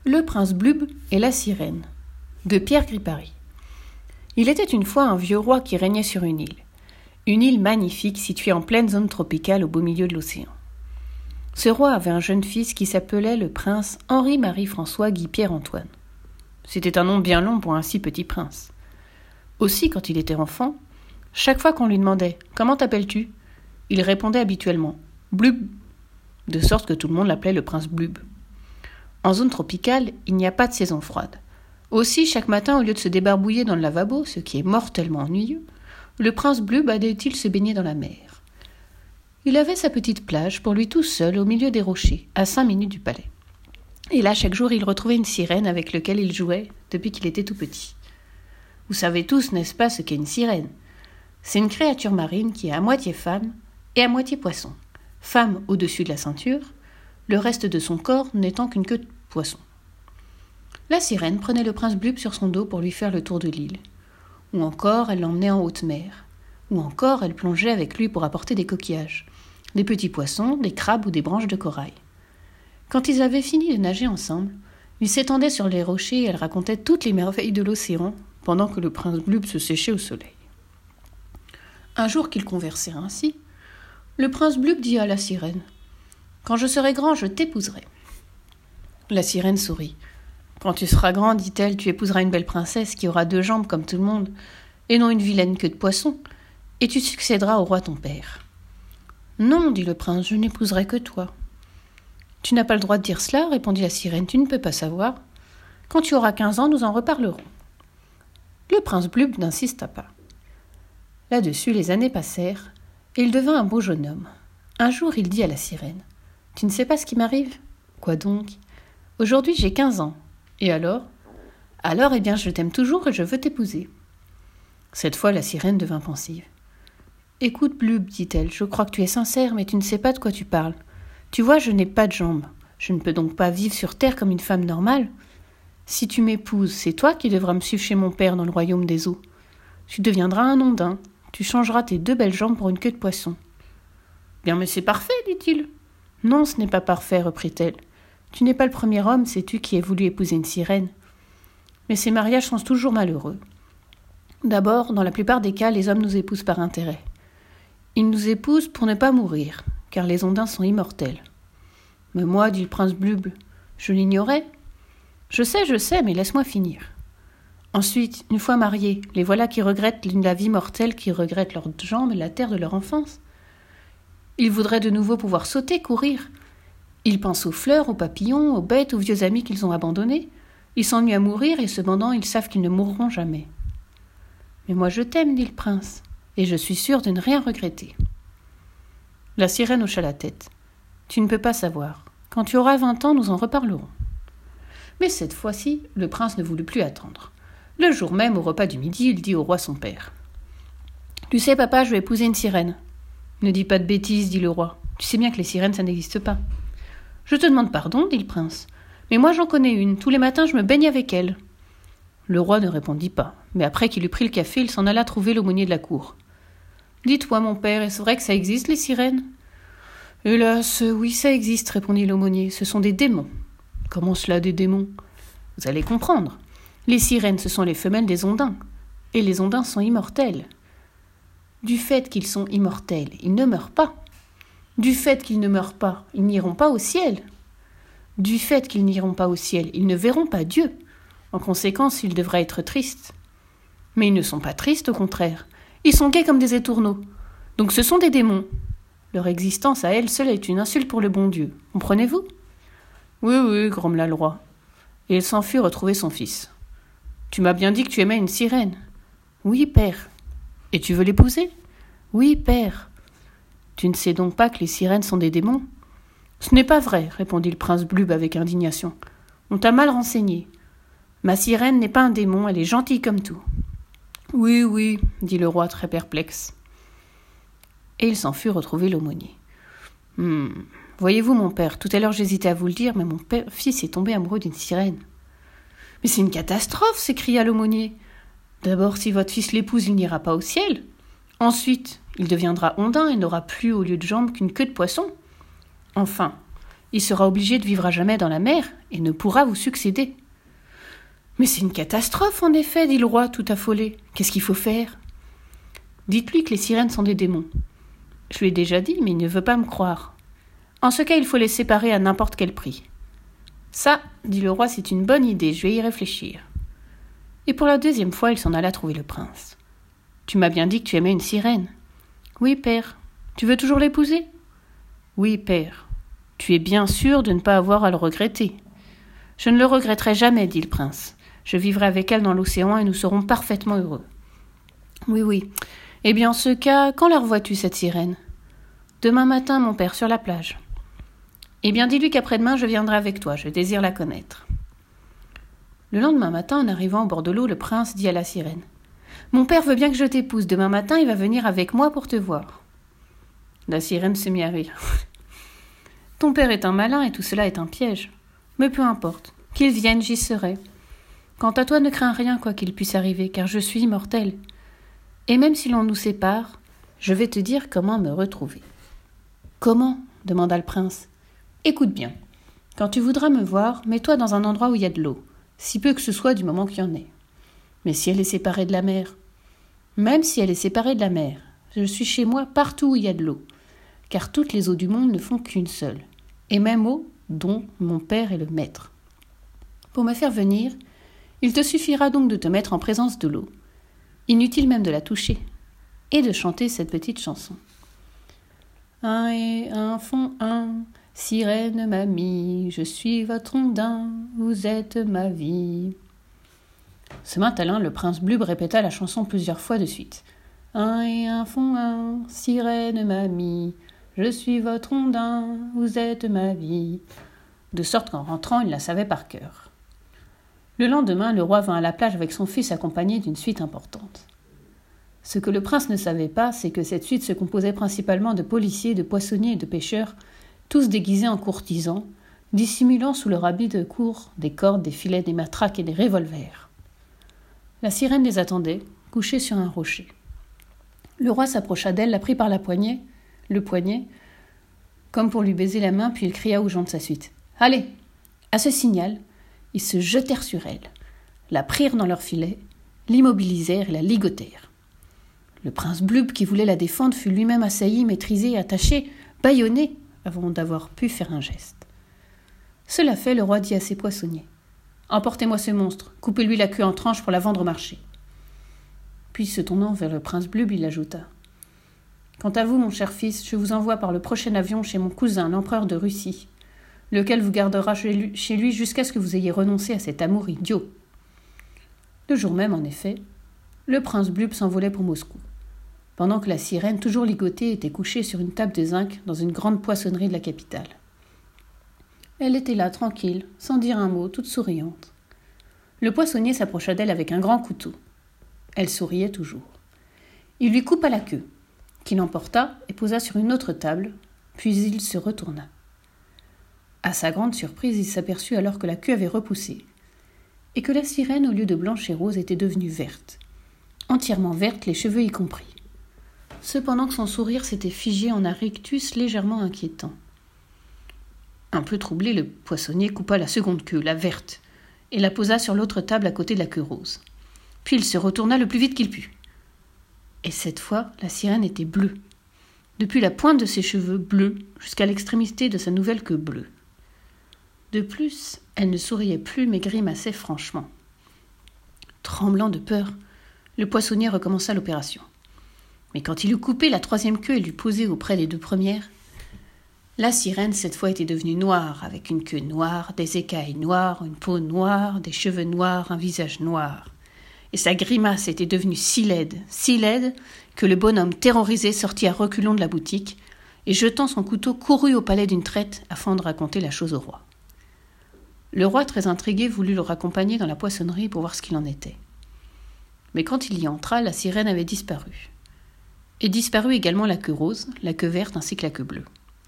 Le prince Blub et la sirène de Pierre Gripari. Il était une fois un vieux roi qui régnait sur une île magnifique située en pleine zone tropicale au beau milieu de l'océan. Ce roi avait un jeune fils qui s'appelait le prince Henri-Marie-François Guy Pierre-Antoine. C'était un nom bien long pour un si petit prince. Aussi, quand il était enfant, chaque fois qu'on lui demandait « Comment t'appelles-tu » il répondait habituellement « Blub », de sorte que tout le monde l'appelait le prince Blub. En zone tropicale, il n'y a pas de saison froide. Aussi, chaque matin, au lieu de se débarbouiller dans le lavabo, ce qui est mortellement ennuyeux, le prince Blub allait-il se baigner dans la mer. Il avait sa petite plage pour lui tout seul au milieu des rochers, à 5 minutes du palais. Et là, chaque jour, il retrouvait une sirène avec laquelle il jouait depuis qu'il était tout petit. Vous savez tous, n'est-ce pas, ce qu'est une sirène ? C'est une créature marine qui est à moitié femme et à moitié poisson. Femme au-dessus de la ceinture, le reste de son corps n'étant qu'une queue de poisson. La sirène prenait le prince Blub sur son dos pour lui faire le tour de l'île. Ou encore, elle l'emmenait en haute mer. Ou encore, elle plongeait avec lui pour apporter des coquillages, des petits poissons, des crabes ou des branches de corail. Quand ils avaient fini de nager ensemble, ils s'étendaient sur les rochers et elle racontait toutes les merveilles de l'océan pendant que le prince Blub se séchait au soleil. Un jour qu'ils conversèrent ainsi, le prince Blub dit à la sirène « Quand je serai grand, je t'épouserai. » La sirène sourit. « Quand tu seras grand, dit-elle, tu épouseras une belle princesse qui aura 2 jambes comme tout le monde, et non une vilaine queue de poisson, et tu succéderas au roi ton père. »« Non, dit le prince, je n'épouserai que toi. »« Tu n'as pas le droit de dire cela, répondit la sirène, tu ne peux pas savoir. Quand tu auras 15 ans, nous en reparlerons. » Le prince Blub n'insista pas. Là-dessus, les années passèrent, et il devint un beau jeune homme. Un jour, il dit à la sirène « Tu ne sais pas ce qui m'arrive ? » ?»« Quoi donc ? » ?»« Aujourd'hui, j'ai 15 ans. »« Et alors ? » ?»« Alors, eh bien, je t'aime toujours et je veux t'épouser. » Cette fois, la sirène devint pensive. « Écoute, Blub, dit-elle, je crois que tu es sincère, mais tu ne sais pas de quoi tu parles. Tu vois, je n'ai pas de jambes. Je ne peux donc pas vivre sur terre comme une femme normale. Si tu m'épouses, c'est toi qui devras me suivre chez mon père dans le royaume des eaux. Tu deviendras un ondin. Tu changeras tes 2 belles jambes pour une queue de poisson. »« Bien, mais c'est parfait, dit-il. »« Non, ce n'est pas parfait, reprit-elle. Tu n'es pas le premier homme, sais-tu, qui ait voulu épouser une sirène. Mais ces mariages sont toujours malheureux. D'abord, dans la plupart des cas, les hommes nous épousent par intérêt. Ils nous épousent pour ne pas mourir, car les ondins sont immortels. Mais moi, dit le prince Blub, je l'ignorais. Je sais, mais laisse-moi finir. Ensuite, une fois mariés, les voilà qui regrettent la vie mortelle, qui regrettent leurs jambes et la terre de leur enfance. Ils voudraient de nouveau pouvoir sauter, courir. Ils pensent aux fleurs, aux papillons, aux bêtes, aux vieux amis qu'ils ont abandonnés. Ils s'ennuient à mourir et cependant ils savent qu'ils ne mourront jamais. Mais moi je t'aime, dit le prince, et je suis sûre de ne rien regretter. La sirène hocha la tête. Tu ne peux pas savoir. Quand tu auras 20 ans, nous en reparlerons. Mais cette fois-ci, le prince ne voulut plus attendre. Le jour même, au repas du midi, il dit au roi son père. « Tu sais, papa, je vais épouser une sirène. »« Ne dis pas de bêtises, dit le roi. Tu sais bien que les sirènes, ça n'existe pas. »« Je te demande pardon, dit le prince. Mais moi, j'en connais une. Tous les matins, je me baigne avec elle. » Le roi ne répondit pas, mais après qu'il eut pris le café, il s'en alla trouver l'aumônier de la cour. « Dis-toi, mon père, est-ce vrai que ça existe, les sirènes ?»« Hélas, oui, ça existe, répondit l'aumônier. Ce sont des démons. »« Comment cela, des démons ? » Vous allez comprendre. Les sirènes, ce sont les femelles des ondins. Et les ondins sont immortels. Du fait qu'ils sont immortels, ils ne meurent pas. Du fait qu'ils ne meurent pas, ils n'iront pas au ciel. Du fait qu'ils n'iront pas au ciel, ils ne verront pas Dieu. En conséquence, ils devraient être tristes. Mais ils ne sont pas tristes, au contraire. Ils sont gais comme des étourneaux. Donc ce sont des démons. Leur existence à elle seule est une insulte pour le bon Dieu. Comprenez-vous ? Oui, oui, grommela le roi. Et il s'en fut retrouver son fils. Tu m'as bien dit que tu aimais une sirène. Oui, père. Et tu veux l'épouser ? Oui, père. Tu ne sais donc pas que les sirènes sont des démons ? Ce n'est pas vrai, répondit le prince Blub avec indignation. On t'a mal renseigné. Ma sirène n'est pas un démon, elle est gentille comme tout. Oui, oui, dit le roi très perplexe. Et il s'en fut retrouver l'aumônier. Voyez-vous, mon père, tout à l'heure j'hésitais à vous le dire, mais mon fils est tombé amoureux d'une sirène. Mais c'est une catastrophe, s'écria l'aumônier. D'abord, si votre fils l'épouse, il n'ira pas au ciel. Ensuite, il deviendra ondin et n'aura plus au lieu de jambes qu'une queue de poisson. Enfin, Il sera obligé de vivre à jamais dans la mer et ne pourra vous succéder. » »« Mais c'est une catastrophe, en effet, dit le roi, tout affolé. Qu'est-ce qu'il faut faire ? » »« Dites-lui que les sirènes sont des démons. » »« Je lui ai déjà dit, mais il ne veut pas me croire. En ce cas, il faut les séparer à n'importe quel prix. » »« Ça, dit le roi, c'est une bonne idée, je vais y réfléchir. » Et pour la deuxième fois, il s'en alla trouver le prince. « Tu m'as bien dit que tu aimais une sirène. »« Oui, père. Tu veux toujours l'épouser ? » ?»« Oui, père. Tu es bien sûr de ne pas avoir à le regretter. »« Je ne le regretterai jamais, dit le prince. Je vivrai avec elle dans l'océan et nous serons parfaitement heureux. »« Oui, oui. Eh bien, en ce cas, quand la revois-tu, cette sirène ? » ?»« Demain matin, mon père, sur la plage. »« Eh bien, dis-lui qu'après-demain, je viendrai avec toi. Je désire la connaître. » Le lendemain matin, en arrivant au bord de l'eau, le prince dit à la sirène : « Mon père veut bien que je t'épouse. Demain matin, il va venir avec moi pour te voir. » La sirène se mit à rire. « Ton père est un malin et tout cela est un piège. Mais peu importe. Qu'il vienne, j'y serai. Quant à toi, ne crains rien quoi qu'il puisse arriver, car je suis immortel. Et même si l'on nous sépare, je vais te dire comment me retrouver. »« Comment ? » demanda le prince. « Écoute bien. Quand tu voudras me voir, mets-toi dans un endroit où il y a de l'eau, si peu que ce soit du moment qu'il y en ait. Mais si elle est séparée de la mer ? Même si elle est séparée de la mer, je suis chez moi partout où il y a de l'eau, car toutes les eaux du monde ne font qu'une seule, et même eau dont mon père est le maître. Pour me faire venir, il te suffira donc de te mettre en présence de l'eau, inutile même de la toucher, et de chanter cette petite chanson. Un et un font un, sirène mamie, je suis votre ondin, vous êtes ma vie. Ce matin, le prince Blub répéta la chanson plusieurs fois de suite. Un et un font un, sirène mamie, je suis votre ondin, vous êtes ma vie. De sorte qu'en rentrant, il la savait par cœur. Le lendemain, le roi vint à la plage avec son fils accompagné d'une suite importante. Ce que le prince ne savait pas, c'est que cette suite se composait principalement de policiers, de poissonniers et de pêcheurs, tous déguisés en courtisans, dissimulant sous leur habit de cour des cordes, des filets, des matraques et des revolvers. La sirène les attendait, couchée sur un rocher. Le roi s'approcha d'elle, la prit par le poignet, comme pour lui baiser la main, puis il cria aux gens de sa suite. « Allez !» À ce signal, ils se jetèrent sur elle, la prirent dans leurs filets, l'immobilisèrent et la ligotèrent. Le prince Blub, qui voulait la défendre, fut lui-même assailli, maîtrisé, attaché, bâillonné, avant d'avoir pu faire un geste. Cela fait, le roi dit à ses poissonniers : « Emportez-moi ce monstre, coupez-lui la queue en tranches pour la vendre au marché. » Puis, se tournant vers le prince Blub, il ajouta : « Quant à vous, mon cher fils, je vous envoie par le prochain avion chez mon cousin, l'empereur de Russie, lequel vous gardera chez lui jusqu'à ce que vous ayez renoncé à cet amour idiot. » Le jour même, en effet, le prince Blub s'envolait pour Moscou, pendant que la sirène, toujours ligotée, était couchée sur une table de zinc dans une grande poissonnerie de la capitale. Elle était là, tranquille, sans dire un mot, toute souriante. Le poissonnier s'approcha d'elle avec un grand couteau. Elle souriait toujours. Il lui coupa la queue, qu'il emporta et posa sur une autre table, puis il se retourna. À sa grande surprise, il s'aperçut alors que la queue avait repoussé, et que la sirène, au lieu de blanche et rose, était devenue verte, entièrement verte, les cheveux y compris. Cependant que son sourire s'était figé en un rictus légèrement inquiétant. Un peu troublé, le poissonnier coupa la seconde queue, la verte, et la posa sur l'autre table à côté de la queue rose. Puis il se retourna le plus vite qu'il put. Et cette fois, la sirène était bleue, depuis la pointe de ses cheveux bleus jusqu'à l'extrémité de sa nouvelle queue bleue. De plus, elle ne souriait plus mais grimaçait franchement. Tremblant de peur, le poissonnier recommença l'opération. Mais quand il eut coupé la troisième queue et l'eut posée auprès des deux premières, la sirène, cette fois, était devenue noire, avec une queue noire, des écailles noires, une peau noire, des cheveux noirs, un visage noir. Et sa grimace était devenue si laide, que le bonhomme terrorisé sortit à reculons de la boutique et, jetant son couteau, courut au palais d'une traite afin de raconter la chose au roi. Le roi, très intrigué, voulut le raccompagner dans la poissonnerie pour voir ce qu'il en était. Mais quand il y entra, la sirène avait disparu. Et disparut également la queue rose, la queue verte ainsi que la queue bleue.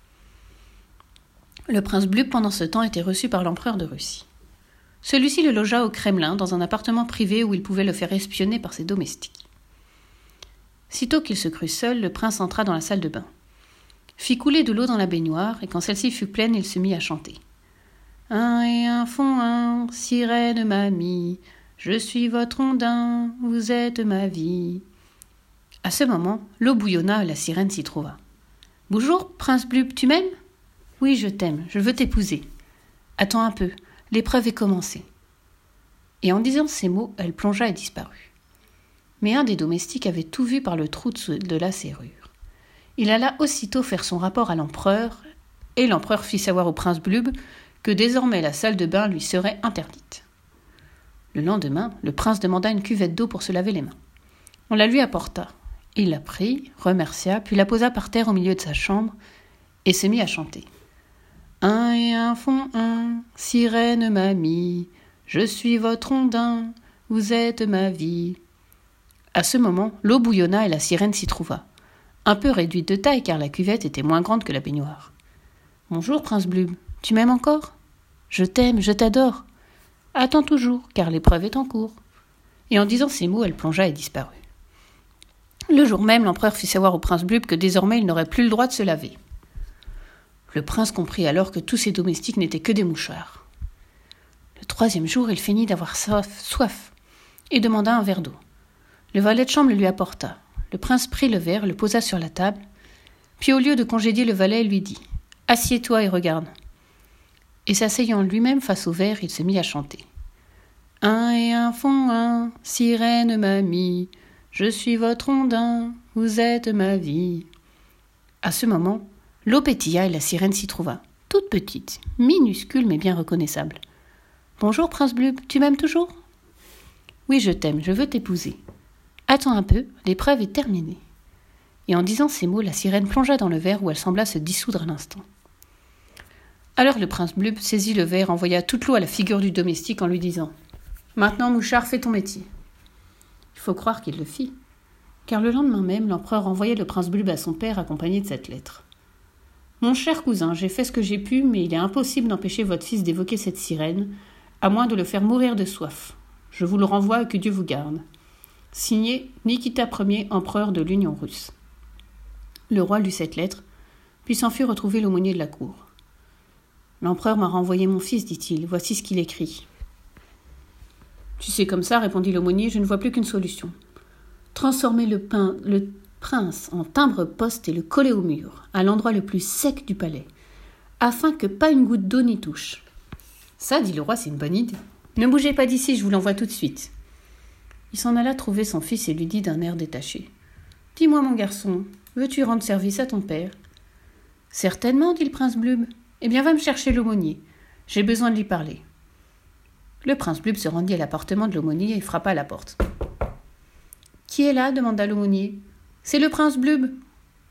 Le prince Blub, pendant ce temps, était reçu par l'empereur de Russie. Celui-ci le logea au Kremlin, dans un appartement privé où il pouvait le faire espionner par ses domestiques. Sitôt qu'il se crut seul, le prince entra dans la salle de bain. fit couler de l'eau dans la baignoire, et quand celle-ci fut pleine, il se mit à chanter. Un et un font un, sirène mamie, je suis votre ondin, vous êtes ma vie. À ce moment, l'eau bouillonna et la sirène s'y trouva. Bonjour, prince Blub, tu m'aimes ? Oui, je t'aime, je veux t'épouser. Attends un peu, l'épreuve est commencée. Et en disant ces mots, elle plongea et disparut. Mais un des domestiques avait tout vu par le trou de la serrure. Il alla aussitôt faire son rapport à l'empereur, et l'empereur fit savoir au prince Blub que désormais la salle de bain lui serait interdite. Le lendemain, le prince demanda une cuvette d'eau pour se laver les mains. On la lui apporta. Il la prit, remercia, puis la posa par terre au milieu de sa chambre, et se mit à chanter. Un et un font un, sirène mamie, je suis votre ondin, vous êtes ma vie. À ce moment, l'eau bouillonna et la sirène s'y trouva. Un peu réduite de taille car la cuvette était moins grande que la baignoire. Bonjour, prince Blub, tu m'aimes encore ? Je t'aime, je t'adore. Attends toujours, car l'épreuve est en cours. Et en disant ces mots, elle plongea et disparut. Le jour même, l'empereur fit savoir au prince Blub que désormais il n'aurait plus le droit de se laver. Le prince comprit alors que tous ses domestiques n'étaient que des mouchards. Le 3e jour, il feignit d'avoir soif et demanda un verre d'eau. Le valet de chambre le lui apporta. Le prince prit le verre, le posa sur la table, puis au lieu de congédier le valet, il lui dit « Assieds-toi et regarde ». Et s'asseyant lui-même face au verre, il se mit à chanter. Un et un font un, sirène mamie, je suis votre ondin, vous êtes ma vie. À ce moment, l'eau pétilla et la sirène s'y trouva, toute petite, minuscule mais bien reconnaissable. Bonjour, prince Blub, tu m'aimes toujours ? Oui, je t'aime, je veux t'épouser. Attends un peu, l'épreuve est terminée. Et en disant ces mots, la sirène plongea dans le verre où elle sembla se dissoudre à l'instant. Alors le prince Blub saisit le verre, envoya toute l'eau à la figure du domestique en lui disant « Maintenant, mouchard, fais ton métier. » Il faut croire qu'il le fit, car le lendemain même, l'empereur envoya le prince Blub à son père accompagné de cette lettre. « Mon cher cousin, j'ai fait ce que j'ai pu, mais il est impossible d'empêcher votre fils d'évoquer cette sirène, à moins de le faire mourir de soif. Je vous le renvoie et que Dieu vous garde. » Signé Nikita Ier, empereur de l'Union russe. Le roi lut cette lettre, puis s'en fut retrouver l'aumônier de la cour. L'empereur m'a renvoyé mon fils, dit-il. Voici ce qu'il écrit. Tu sais, comme ça, répondit l'aumônier, je ne vois plus qu'une solution. Transformer le prince en timbre-poste et le coller au mur, à l'endroit le plus sec du palais, afin que pas une goutte d'eau n'y touche. Ça, dit le roi, c'est une bonne idée. Ne bougez pas d'ici, je vous l'envoie tout de suite. Il s'en alla trouver son fils et lui dit d'un air détaché. « Dis-moi, mon garçon, veux-tu rendre service à ton père ?»« Certainement, dit le prince Blub. Eh bien, va me chercher l'aumônier. J'ai besoin de lui parler. » Le prince Blub se rendit à l'appartement de l'aumônier et frappa à la porte. « Qui est là ?» demanda l'aumônier. « C'est le prince Blub. »« Entrez. »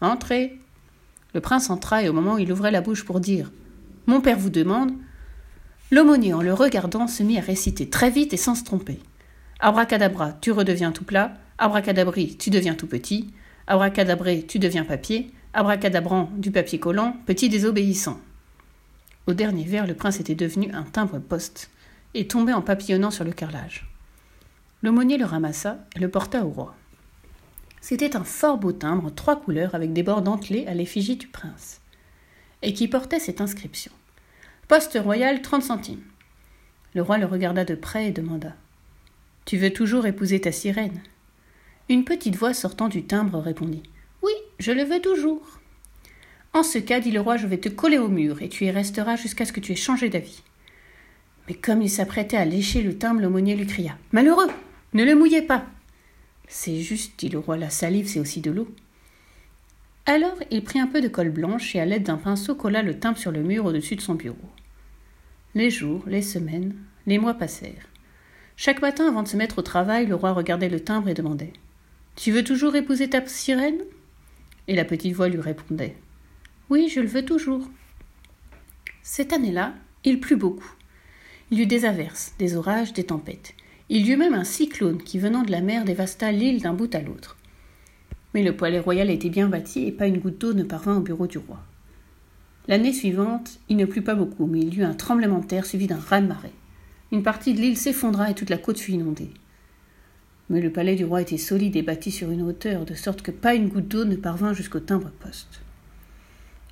Le prince entra et au moment où il ouvrait la bouche pour dire « Mon père vous demande », l'aumônier, en le regardant, se mit à réciter très vite et sans se tromper. Abracadabra, tu redeviens tout plat. Abracadabri, tu deviens tout petit. Abracadabré, tu deviens papier. Abracadabrant, du papier collant, petit désobéissant. Au dernier vers, le prince était devenu un timbre-poste et tombait en papillonnant sur le carrelage. L'aumônier le ramassa et le porta au roi. C'était un fort beau timbre, 3 couleurs, avec des bords dentelés à l'effigie du prince, et qui portait cette inscription. Poste royal, 30 centimes. Le roi le regarda de près et demanda. Tu veux toujours épouser ta sirène ? Une petite voix sortant du timbre répondit. Oui, je le veux toujours. En ce cas, dit le roi, je vais te coller au mur, et tu y resteras jusqu'à ce que tu aies changé d'avis. Mais comme il s'apprêtait à lécher le timbre, l'aumônier lui cria. Malheureux, ne le mouillez pas. C'est juste, dit le roi, la salive, c'est aussi de l'eau. Alors, il prit un peu de colle blanche et à l'aide d'un pinceau colla le timbre sur le mur au-dessus de son bureau. Les jours, les semaines, les mois passèrent. Chaque matin, avant de se mettre au travail, le roi regardait le timbre et demandait « Tu veux toujours épouser ta sirène ?» Et la petite voix lui répondait « Oui, je le veux toujours. » Cette année-là, il plut beaucoup. Il y eut des averses, des orages, des tempêtes. Il y eut même un cyclone qui, venant de la mer, dévasta l'île d'un bout à l'autre. Mais le palais royal était bien bâti et pas une goutte d'eau ne parvint au bureau du roi. L'année suivante, il ne plut pas beaucoup, mais il y eut un tremblement de terre suivi d'un raz-de-marée. Une partie de l'île s'effondra et toute la côte fut inondée. Mais le palais du roi était solide et bâti sur une hauteur, de sorte que pas une goutte d'eau ne parvint jusqu'au timbre-poste.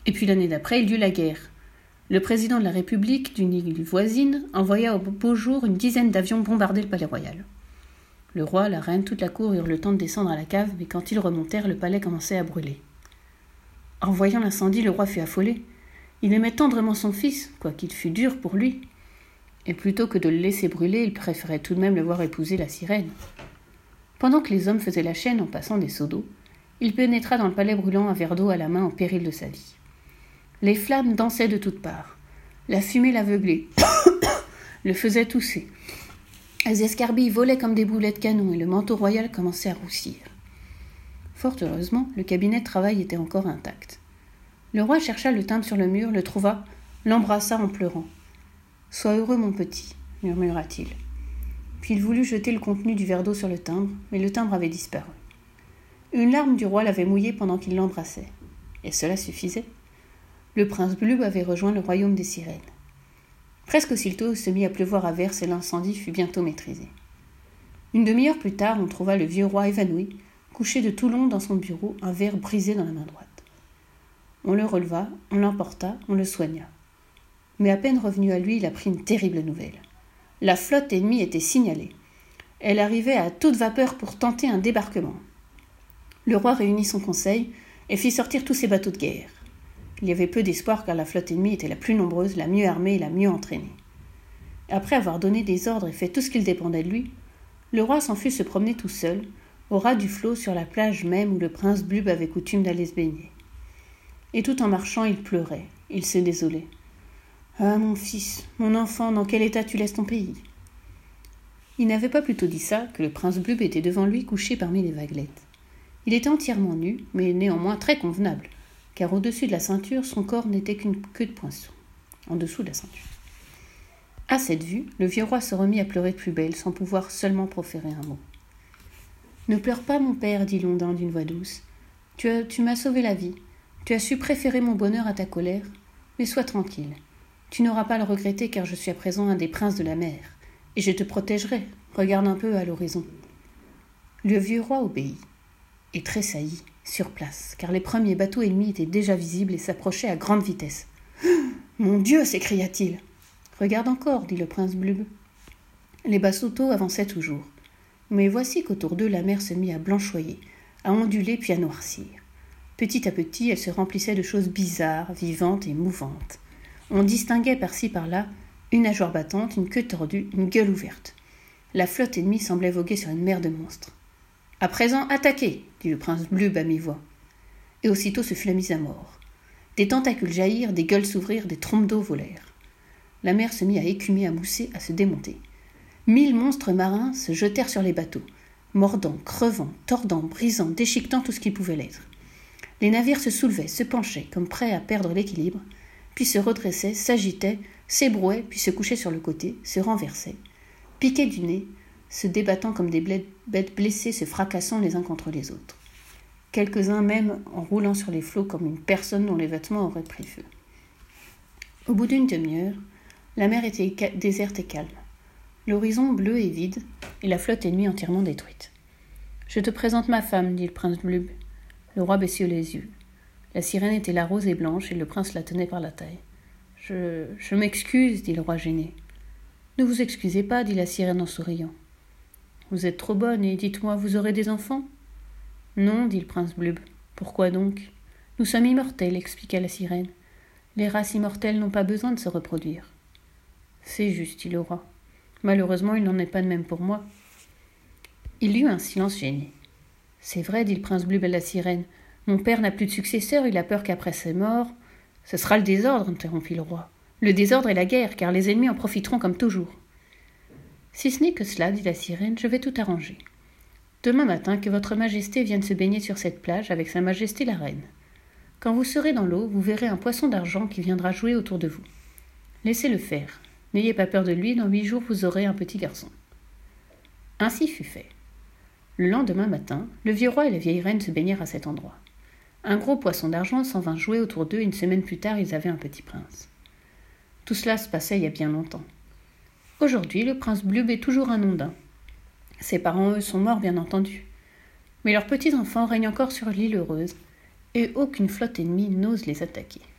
Et puis l'année d'après, il y eut la guerre. Le président de la République d'une île voisine envoya au beau jour une dizaine d'avions bombarder le palais royal. Le roi, la reine, toute la cour eurent le temps de descendre à la cave, mais quand ils remontèrent, le palais commençait à brûler. En voyant l'incendie, le roi fut affolé. Il aimait tendrement son fils, quoiqu'il fût dur pour lui. Et plutôt que de le laisser brûler, il préférait tout de même le voir épouser la sirène. Pendant que les hommes faisaient la chaîne en passant des seaux d'eau, il pénétra dans le palais brûlant un verre d'eau à la main en péril de sa vie. Les flammes dansaient de toutes parts. La fumée l'aveuglait, le faisait tousser. Les escarbilles volaient comme des boulets de canon et le manteau royal commençait à roussir. Fort heureusement, le cabinet de travail était encore intact. Le roi chercha le timbre sur le mur, le trouva, l'embrassa en pleurant. « Sois heureux, mon petit, » murmura-t-il. Puis il voulut jeter le contenu du verre d'eau sur le timbre, mais le timbre avait disparu. Une larme du roi l'avait mouillé pendant qu'il l'embrassait. Et cela suffisait. Le prince Bleu avait rejoint le royaume des sirènes. Presque aussitôt, il se mit à pleuvoir à verse et l'incendie fut bientôt maîtrisé. Une demi-heure plus tard, on trouva le vieux roi évanoui, couché de tout long dans son bureau, un verre brisé dans la main droite. On le releva, on l'emporta, on le soigna. Mais à peine revenu à lui, il apprit une terrible nouvelle. La flotte ennemie était signalée. Elle arrivait à toute vapeur pour tenter un débarquement. Le roi réunit son conseil et fit sortir tous ses bateaux de guerre. Il y avait peu d'espoir car la flotte ennemie était la plus nombreuse, la mieux armée et la mieux entraînée. Après avoir donné des ordres et fait tout ce qu'il dépendait de lui, le roi s'en fut se promener tout seul, au ras du flot sur la plage même où le prince Blub avait coutume d'aller se baigner. Et tout en marchant, il pleurait, il se désolait. « Ah, mon fils, mon enfant, dans quel état tu laisses ton pays ?» Il n'avait pas plutôt dit ça que le prince Blub était devant lui couché parmi les vaguelettes. Il était entièrement nu, mais néanmoins très convenable, car au-dessus de la ceinture, son corps n'était qu'une queue de poisson, en dessous de la ceinture. À cette vue, le vieux roi se remit à pleurer de plus belle, sans pouvoir seulement proférer un mot. « Ne pleure pas, mon père, dit l'ondin d'une voix douce. Tu m'as sauvé la vie. Tu as su préférer mon bonheur à ta colère, mais sois tranquille. Tu n'auras pas à le regretter car je suis à présent un des princes de la mer, et je te protégerai. Regarde un peu à l'horizon. » Le vieux roi obéit, et tressaillit, sur place, car les premiers bateaux ennemis étaient déjà visibles et s'approchaient à grande vitesse. « Mon Dieu !» s'écria-t-il. « Regarde encore, dit le prince Blub. » Les bateaux avançaient toujours, mais voici qu'autour d'eux la mer se mit à blanchoyer, à onduler puis à noircir. Petit à petit, elle se remplissait de choses bizarres, vivantes et mouvantes. On distinguait par-ci par-là une nageoire battante, une queue tordue, une gueule ouverte. La flotte ennemie semblait voguer sur une mer de monstres. « À présent, attaquez !» dit le prince Blub à mi-voix. Et aussitôt ce fut la mise à mort. Des tentacules jaillirent, des gueules s'ouvrirent, des trompes d'eau volèrent. La mer se mit à écumer, à mousser, à se démonter. 1000 monstres marins se jetèrent sur les bateaux, mordant, crevant, tordant, brisant, déchiquetant tout ce qui pouvait l'être. Les navires se soulevaient, se penchaient, comme prêts à perdre l'équilibre, puis se redressaient, s'agitaient, s'ébrouaient, puis se couchaient sur le côté, se renversaient, piquaient du nez, se débattant comme des bêtes blessées, se fracassant les uns contre les autres. Quelques-uns même en roulant sur les flots comme une personne dont les vêtements auraient pris feu. Au bout d'une demi-heure, la mer était déserte et calme. L'horizon bleu et vide, et la flotte ennemie entièrement détruite. « Je te présente ma femme, dit le prince Blub. » Le roi baissa les yeux. La sirène était là rose et blanche, et le prince la tenait par la taille. « Je m'excuse, dit le roi gêné. »« Ne vous excusez pas, dit la sirène en souriant. »« Vous êtes trop bonne, et dites-moi, vous aurez des enfants ?»« Non, dit le prince Blub. Pourquoi donc ? Nous sommes immortels, expliqua la sirène. Les races immortelles n'ont pas besoin de se reproduire. »« C'est juste, dit le roi. Malheureusement, il n'en est pas de même pour moi. » Il y eut un silence gêné. « C'est vrai, dit le prince Blub à la sirène. Mon père n'a plus de successeur, il a peur qu'après sa mort... »« Ce sera le désordre, interrompit le roi. Le désordre et la guerre, car les ennemis en profiteront comme toujours. »« Si ce n'est que cela, dit la sirène, je vais tout arranger. Demain matin, que votre majesté vienne se baigner sur cette plage avec sa majesté la reine. Quand vous serez dans l'eau, vous verrez un poisson d'argent qui viendra jouer autour de vous. Laissez-le faire. N'ayez pas peur de lui, dans 8 jours vous aurez un petit garçon. » Ainsi fut fait. Le lendemain matin, le vieux roi et la vieille reine se baignèrent à cet endroit. Un gros poisson d'argent s'en vint jouer autour d'eux, et une semaine plus tard, ils avaient un petit prince. Tout cela se passait il y a bien longtemps. Aujourd'hui, le prince Blub est toujours un ondin. Ses parents, eux, sont morts, bien entendu. Mais leurs petits-enfants règnent encore sur l'île heureuse, et aucune flotte ennemie n'ose les attaquer.